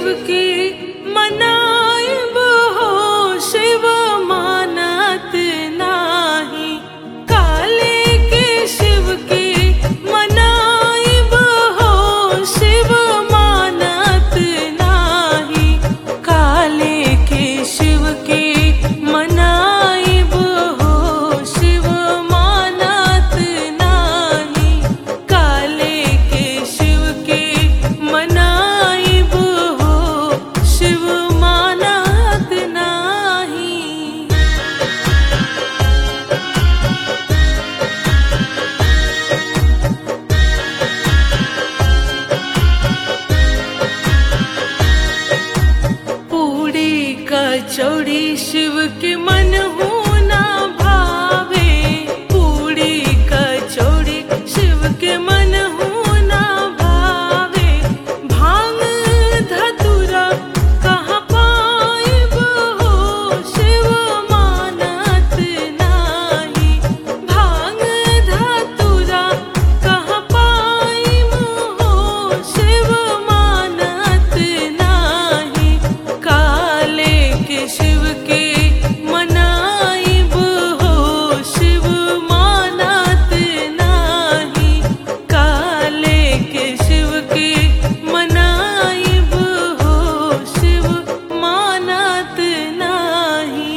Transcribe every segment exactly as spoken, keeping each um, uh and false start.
शिव के मनाइब हो शिव मानत नाही। काले के शिव के मनाइब हो शिव मानत नाही। काले के शिव के मनाइब हो शिव मानत नाही। काले के शिव के मनाइब हो शिव मानत नाही। पूड़ी कचौड़ी शिव के मन हो ना भावे। पूड़ी कचौड़ी शिव के मन हो ना भावे। भांग धतूरा कहाँ पाइब हो शिव मानत नाही। भांग धतूरा कहाँ पाइब हो शिव मानत नाही। काले के शिव के मनाइब हो शिव मानत नाही। काले के शिव के मनाइब हो शिव मानत नाही।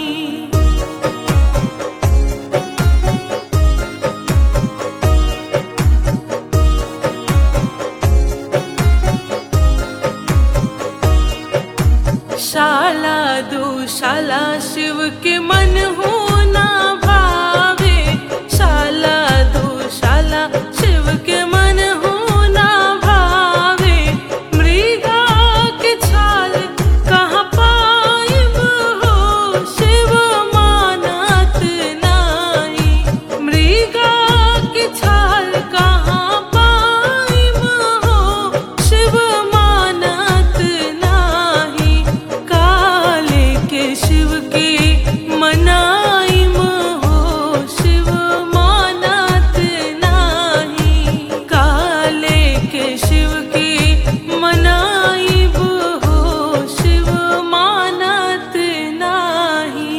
शाला दुशाला शिव के मन हो ना भावे। शाला दुशाला शिव के मन हो ना भावे। मृगा के छाल कहाँ पाइब हो शिव मानत नाही। मृगा के छाल कहाँ पाइब हो शिव मानत नाही। काले के शिव के मनाइब हो शिव मानत नाही। काले के शिव के मनाइब हो शिव मानत नाही।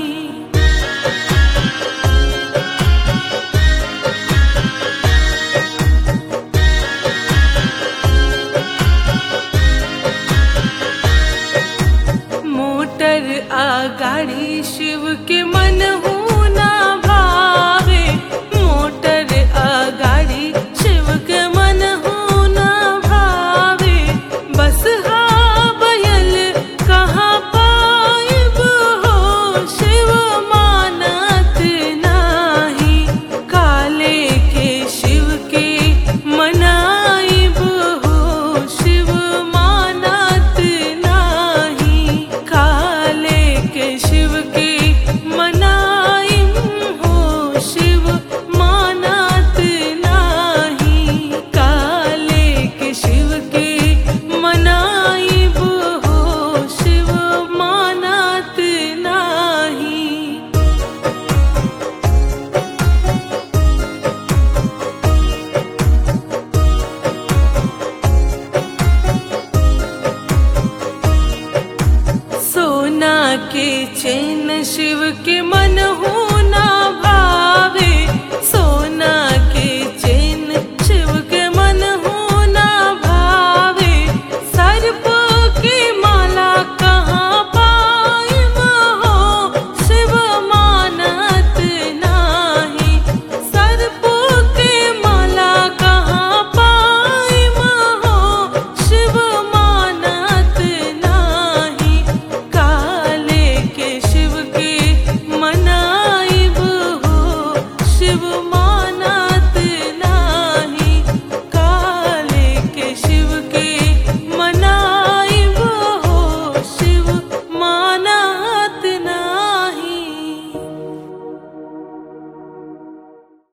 मोटर आगाड़ी शिव के मन हो ना भावे। मोटर आगाड़ी शिव के मन हो ना भावे। बसहा बैल कहाँ पाइब हो शिव मानत नाही। काले के शिव के मनाइब हो शिव मानत नाही। काले के शिव के मनाइब हो शिव मानत नाही। काले के शिव के मनाइब हो शिव मानत नाही। सोना के चैन शिव के मन हो